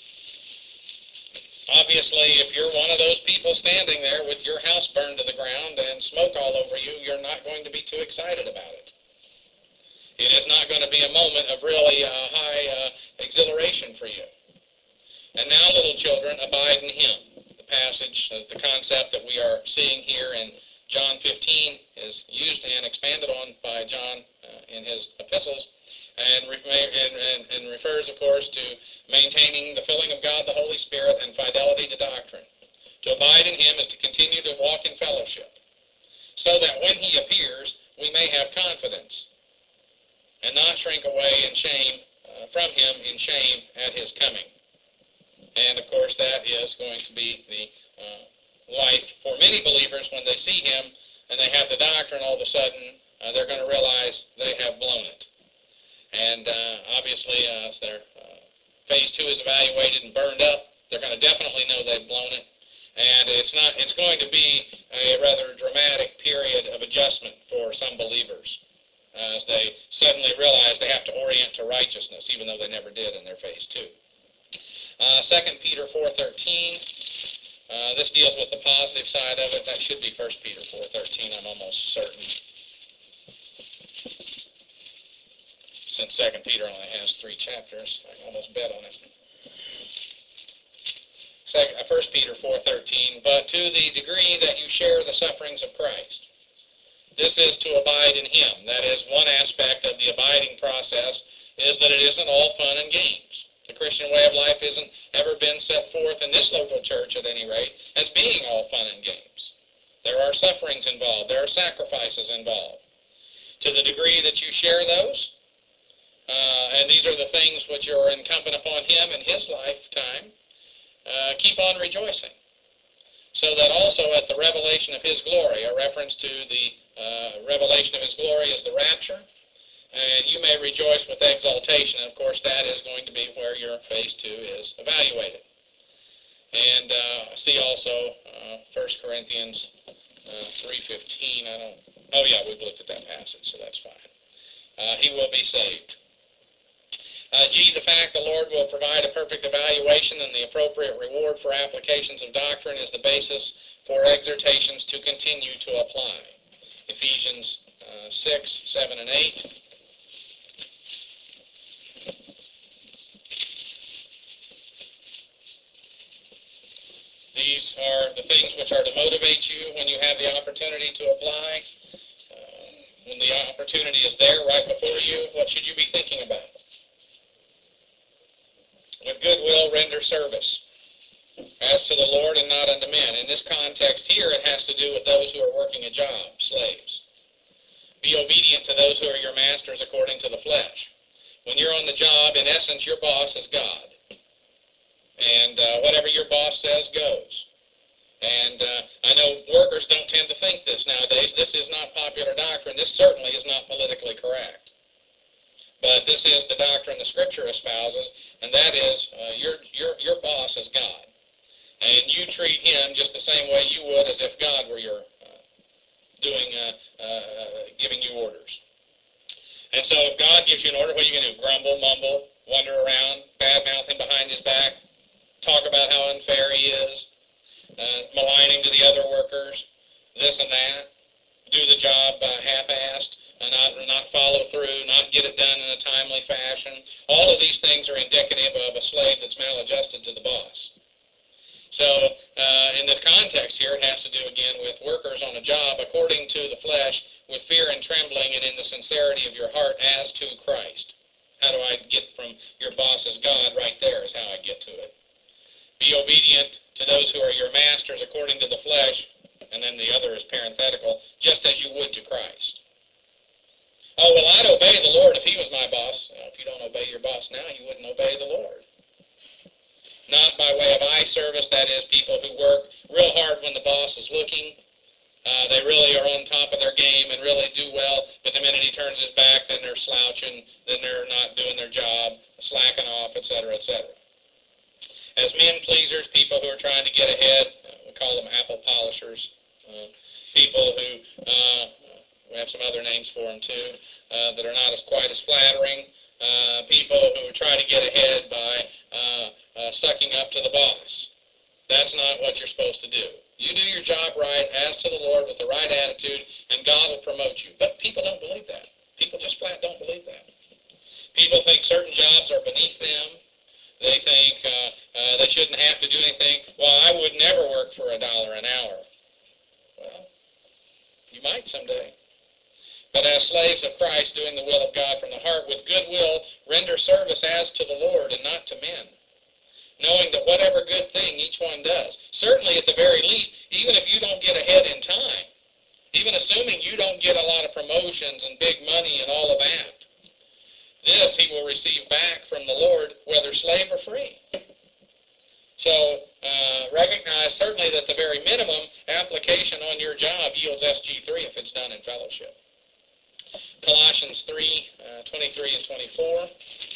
obviously, if you're one of those people standing there with your house burned to the ground and smoke all over you, you're not going to be too excited about it. It is not going to be a moment of really high exhilaration for you. And now, little children, abide in him. The passage, the concept that we are seeing here in John 15 is used and expanded on by John in his epistles, and refers, of course, to maintaining the filling of God the Holy Spirit and fidelity to doctrine. To abide in him is to continue to walk in fellowship, so that when he appears, we may have confidence and not shrink away in shame from him in shame at his coming. And, of course, that is going to be the life for many believers when they see him and they have the doctrine. All of a sudden, they're going to realize they have blown it. And obviously, as their phase 2 is evaluated and burned up, they're going to definitely know they've blown it. And it's going to be a rather dramatic period of adjustment for some believers as they suddenly realize they have to orient to righteousness, even though they never did in their phase 2. 2 Peter 4:13. This deals with the positive side of it. That should be 1 Peter 4:13, I'm almost certain, since 2 Peter only has 3 chapters. I can almost bet on it. 1 Peter 4:13, but to the degree that you share the sufferings of Christ. This is to abide in him. That is, one aspect of the abiding process is that it isn't all fun and games. The Christian way of life hasn't ever been set forth in this local church, at any rate, as being all fun and games. There are sufferings involved. There are sacrifices involved. To the degree that you share those, and these are the things which are incumbent upon him in his lifetime, keep on rejoicing. So that also at the revelation of his glory, a reference to the revelation of his glory is the rapture, and you may rejoice with exaltation. And of course, that is going to be where your phase 2 is evaluated. And see also 1 Corinthians 3:15. Oh yeah, we've looked at that passage, so that's fine. He will be saved. G, the fact the Lord will provide a perfect evaluation and the appropriate reward for applications of doctrine is the basis for exhortations to continue to apply. Ephesians 6, 7, and 8. These are the things which are to motivate you when you have the opportunity to apply. When the opportunity is there right before you, what should you be thinking about? With goodwill render service, as to the Lord and not unto men. In this context here, it has to do with those who are working a job, slaves. Be obedient to those who are your masters according to the flesh. When you're on the job, in essence, your boss is God. And whatever your boss says goes. And I know workers don't tend to think this nowadays. This is not popular doctrine. This certainly is not politically correct. But this is the doctrine the Scripture espouses, and that is your boss is God. And you treat him just the same way you would as if God were your giving you orders. And so if God gives you an order, what are you going to do? Grumble, mumble, wander around, bad-mouth him behind his back, talk about how unfair he is, maligning to the other workers, this and that, do the job half-assed, not follow through, not get it done in a timely fashion. All of these things are indicative of a slave that's maladjusted to the boss. So in the context here, it has to do again with workers on a job according to the flesh, with fear and trembling and in the sincerity of your heart as to Christ. How do I get from your boss as God? Right there is how I get to it. Be obedient to those who are your masters according to the flesh, just as you would to Christ. Oh, well, I'd obey the Lord if he was my boss. Well, if you don't obey your boss now, you wouldn't obey the Lord. Not by way of eye service, that is, people who work real hard when the boss is looking. They really are on top of their game and really do well, but the minute he turns his back, then they're slouching, then they're not doing their job, slacking off, etc., etc. As men pleasers, people who are trying to get ahead, we call them apple polishers, people who, we have some other names for them too, that are not quite as flattering, people who try to get ahead by sucking up to the boss. That's not what you're supposed to do. You do your job right, as to the Lord, with the right attitude, and God will promote you. But people don't believe that. People just flat don't believe that. People think certain jobs are beneath them. They think they shouldn't have to do anything. Well, I would never work for $1 an hour. Well, you might someday. But as slaves of Christ, doing the will of God from the heart, with good will, render service as to the Lord and not to men, knowing that whatever good thing each one does, certainly at the very least, even if you don't get ahead in time, even assuming you don't get a lot of promotions and big money and all of that, this he will receive back from the Lord, whether slave or free. So recognize certainly that the very minimum application on your job yields SG3 if it's done in fellowship. Colossians 3, 23 and 24.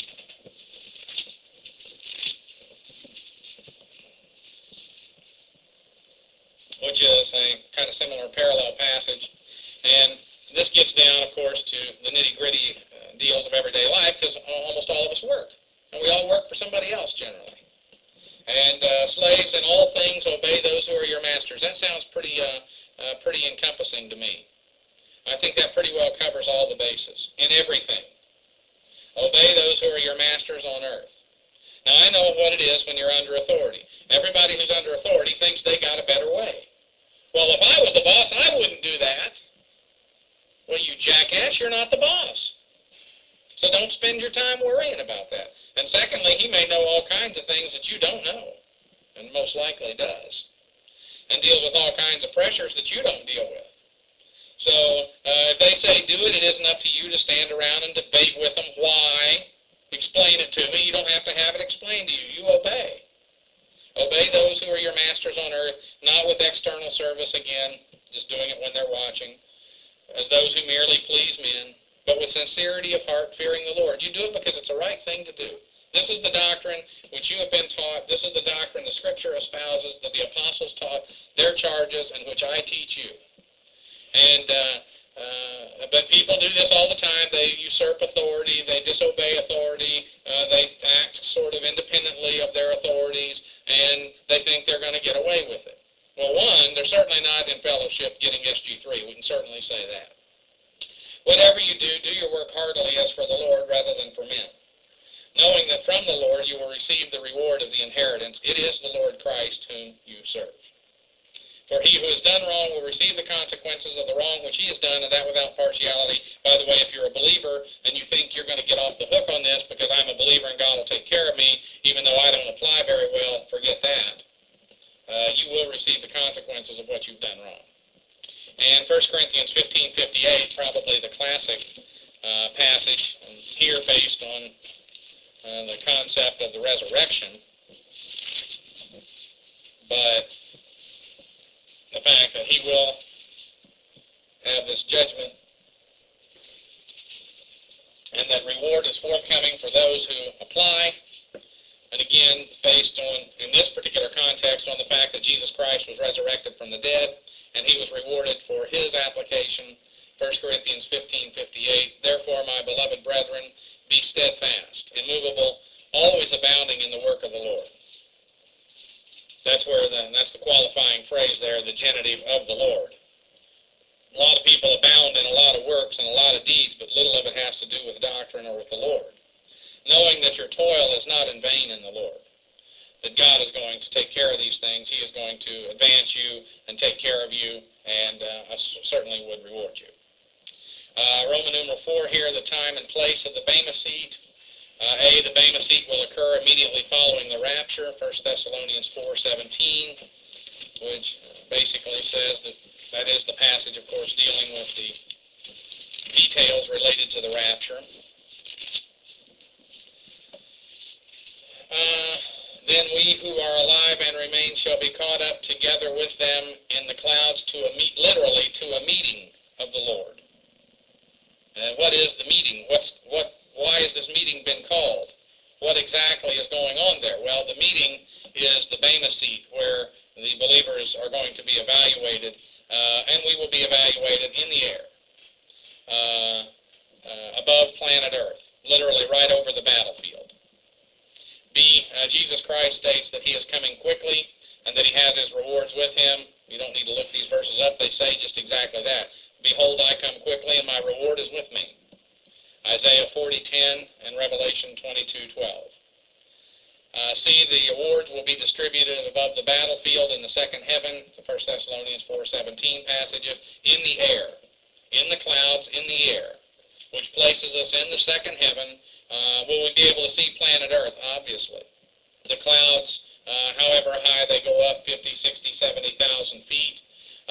Which is a kind of similar parallel passage. And this gets down, of course, to the nitty-gritty deals of everyday life, because almost all of us work. And we all work for somebody else, generally. And slaves, in all things, obey those who are your masters. That sounds pretty encompassing to me. I think that pretty well covers all the bases, in everything. Obey those who are your masters on earth. Now, I know what it is when you're under authority. Everybody who's under authority thinks they got a better way. Well, if I was the boss, I wouldn't do that. Well, you jackass, you're not the boss. So don't spend your time worrying about that. And secondly, he may know all kinds of things that you don't know, and most likely does, and deals with all kinds of pressures that you don't deal with. So if they say do it, it isn't up to you to stand around and debate with them. Why? Explain it to me. You don't have to have it explained to you. You obey. Obey those who are your masters on earth, not with external service again, just doing it when they're watching, as those who merely please men, but with sincerity of heart, fearing the Lord. You do it because it's the right thing to do. This is the doctrine which you have been taught. This is the doctrine the Scripture espouses, that the apostles taught their charges, and which I teach you. And but people do this all the time. They usurp authority. They disobey authority. They act sort of independently of their authorities, and they think they're going to get away with it. Well, one, they're certainly not in fellowship getting SG3. We can certainly say that. Whatever you do, do your work heartily as for the Lord rather than for men, knowing that from the Lord you will receive the reward of the inheritance. It is the Lord Christ whom you serve. For he who has done wrong will receive the consequences of the wrong which he has done, and that without partiality. By the way, if you're a believer and you think you're going to get off the hook on this because I'm a believer and God will take care of me, even though I don't apply very well, forget that. You will receive the consequences of what you've done wrong. And 1 Corinthians 15:58, probably the classic passage here based on the concept of the resurrection, but the fact that he will have this judgment and that reward is forthcoming for those who apply. And again, based on, in this particular context, on the fact that Jesus Christ was resurrected from the dead, and he was rewarded for his application. 1 Corinthians 15:58, therefore, my beloved brethren, be steadfast, immovable, always abounding in the work of the Lord. That's the qualifying phrase there, the genitive of the Lord. A lot of people abound in a lot of works and a lot of deeds, but little of it has to do with doctrine or with the Lord. Knowing that your toil is not in vain in the Lord, that God is going to take care of these things. He is going to advance you and take care of you, and I certainly would reward you. Roman numeral 4 here, the time and place of the Bema seat. The Bema seat will occur immediately following the rapture, 1 Thessalonians 4:17, which basically says that that is the passage, of course, dealing with the details related to the rapture. Then we who are alive and remain shall be caught up together with them in the clouds to a meet, literally to a meeting of the Lord. And what is the meeting? Why has this meeting been called? What exactly is going on there? Well, the meeting is the Bema seat where the believers are going to be evaluated, and we will be evaluated in the air, above planet Earth, literally right over the battlefield. Jesus Christ states that he is coming quickly and that he has his rewards with him. You don't need to look these verses up. They say just exactly that. Behold, I come quickly, and my reward is with me. Isaiah 40:10 and Revelation 22:12. See, the awards will be distributed above the battlefield in the second heaven, the 1 Thessalonians 4:17 passages, in the air, in the clouds, in the air, which places us in the second heaven. Will we be able to see planet Earth? Obviously. The clouds, however high they go up, 50, 60, 70,000 feet,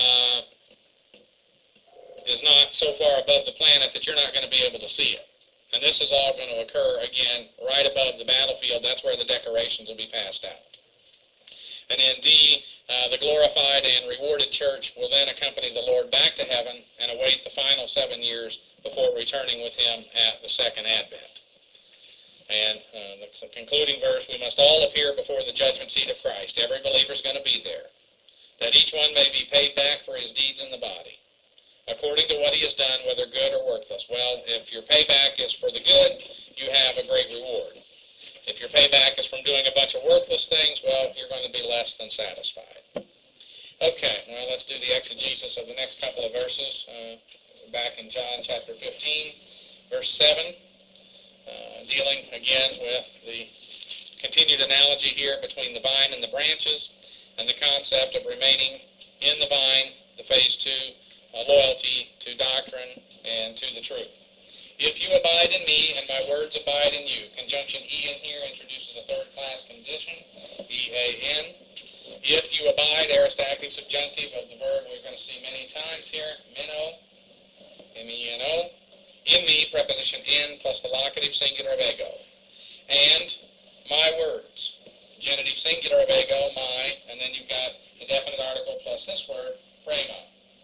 is not so far above the planet that you're not going to be able to see it. And this is all going to occur, again, right above the battlefield. That's where the decorations will be passed out. And in D, the glorified and rewarded church will then accompany the Lord back to heaven and await the final 7 years before returning with him at the second advent. And the concluding verse, we must all appear before the judgment seat of Christ. Every believer is going to be there, that each one may be paid back for his deeds in the body, according to what he has done, whether good or worthless. Well, if your payback is for the good, you have a great reward. If your payback is from doing a bunch of worthless things, well, you're going to be less than satisfied. Okay, well, let's do the exegesis of the next couple of verses. Back in John chapter 15, verse 7, dealing again with the continued analogy here between the vine and the branches, and the concept of remaining in the vine, the phase 2, loyalty to doctrine and to the truth. If you abide in me and my words abide in you. Conjunction E in here introduces a third-class condition, E-A-N. If you abide, aorist active subjunctive of the verb we're going to see many times here, meno, M-E-N-O. In me, preposition in plus the locative singular of ego. And my words, genitive singular of ego, my, and then you've got the definite article plus this word, rhema,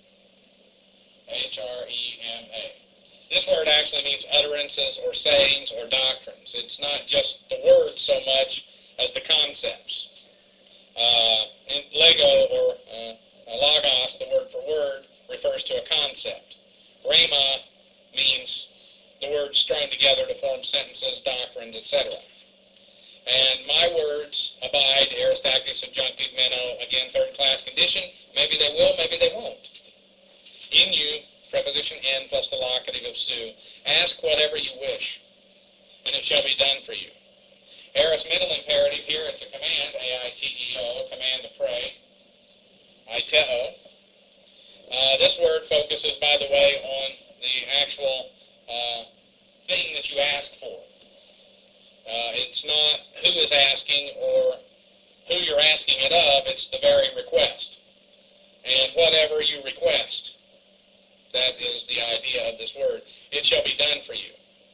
H-R-E-M-A. This word actually means utterances or sayings or doctrines. It's not just the words so much as the concepts. In Lego or logos, the word for word, refers to a concept. Rhema means the words strung together to form sentences, doctrines, etc. And my words abide, aorist active subjunctive, meno, again, third-class condition. Maybe they will, maybe they won't. In you, preposition in plus the locative of su. Ask whatever you wish, and it shall be done for you. Aorist middle imperative, here it's a command, A-I-T-E-O, command to pray, aiteo. This word focuses, by the way, on the actual thing that you ask for. It's not who is asking or who you're asking it of, it's the very request. And whatever you request, that is the idea of this word. It shall be done for you.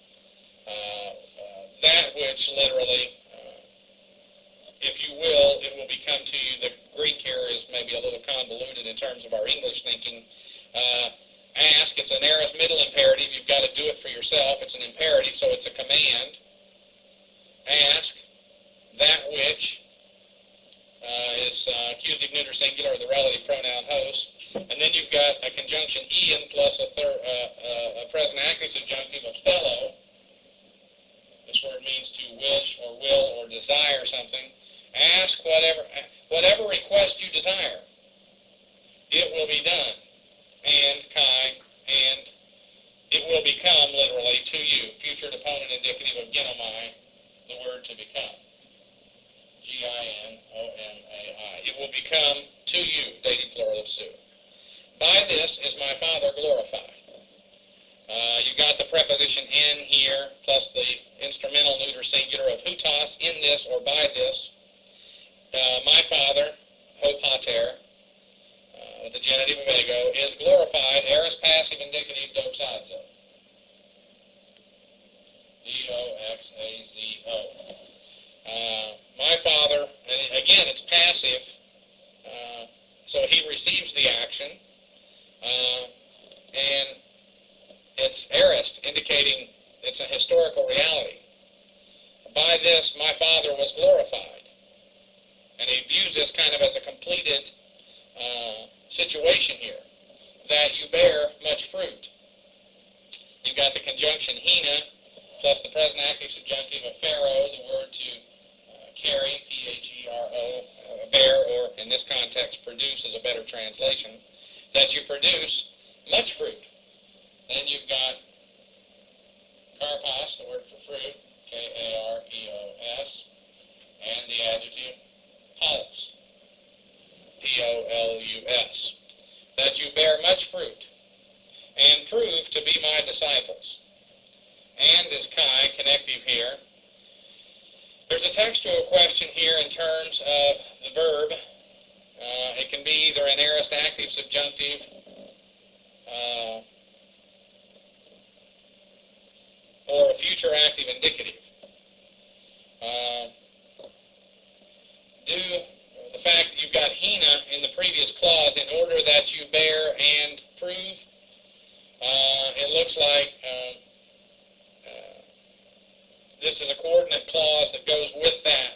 That which literally, if you will, it will become to you. The Greek here is maybe a little convoluted in terms of our English thinking. Ask, it's an aorist middle imperative. You've got to do it for yourself. It's an imperative, so it's a command. Ask that which is accusative neuter singular, or the relative pronoun host. And then you've got a conjunction Ian plus a present active subjunctive of fellow. This word means to wish or will or desire something. Ask whatever request you desire. It will be done. And kai, and it will become, literally, to you. Future deponent indicative of genomai, the word to become. G-I-N-O-M-A-I. It will become to you, dative plural of su. By this is my Father glorified. You've got the preposition in here, plus the instrumental neuter singular of hutos, in this or by this. My Father, ho pater, with the genitive of ego, is glorified, aorist passive indicative doxazo. D-O-X-A-Z-O. My Father, and again, it's passive, so he receives the action, and it's aorist, indicating it's a historical reality. By this, my Father was glorified. And he views this kind of as a completed situation here, that you bear much fruit. You've got the conjunction hina, plus the present active subjunctive of phero, the word to carry, P-H-E-R-O, bear, or in this context, produce is a better translation, that you produce much fruit. Then you've got karpos, the word for fruit, K-A-R-P-O-S, and the adjective polus, P-O-L-U-S, that you bear much fruit and prove to be my disciples. And is chi, connective here. There's a textual question here in terms of the verb. It can be either an aorist active subjunctive or a future active indicative. Due the fact that you've got hina in the previous clause, in order that you bear and prove, it looks like this is a coordinate clause that goes with that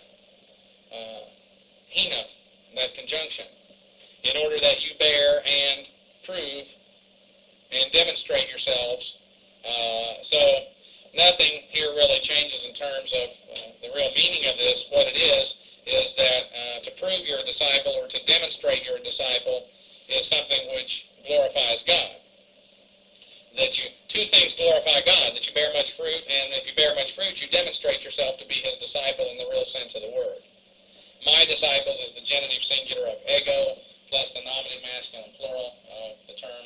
hina, that conjunction, in order that you bear and prove and demonstrate yourselves. So nothing here really changes in terms of the real meaning of this. What it is that to prove you're a disciple or to demonstrate you're a disciple is something which glorifies God. That two things glorify God, that you bear much fruit, and if you bear much fruit, you demonstrate yourself to be his disciple in the real sense of the word. My disciples is the genitive singular of ego, plus the nominative masculine plural of the term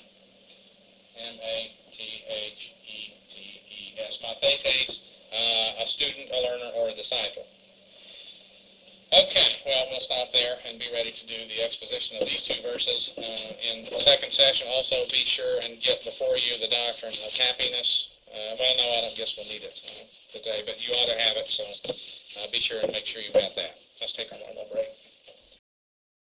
M-A-T-H-E-T-E-S. Mathetes, a student, a learner, or a disciple. Okay, well, we'll stop there and be ready to do the exposition of these two verses in the second session. Also, be sure and get before you the doctrine of happiness. Well, no, I don't guess we'll need it today, but you ought to have it, so be sure and make sure you've got that. Let's take our little break.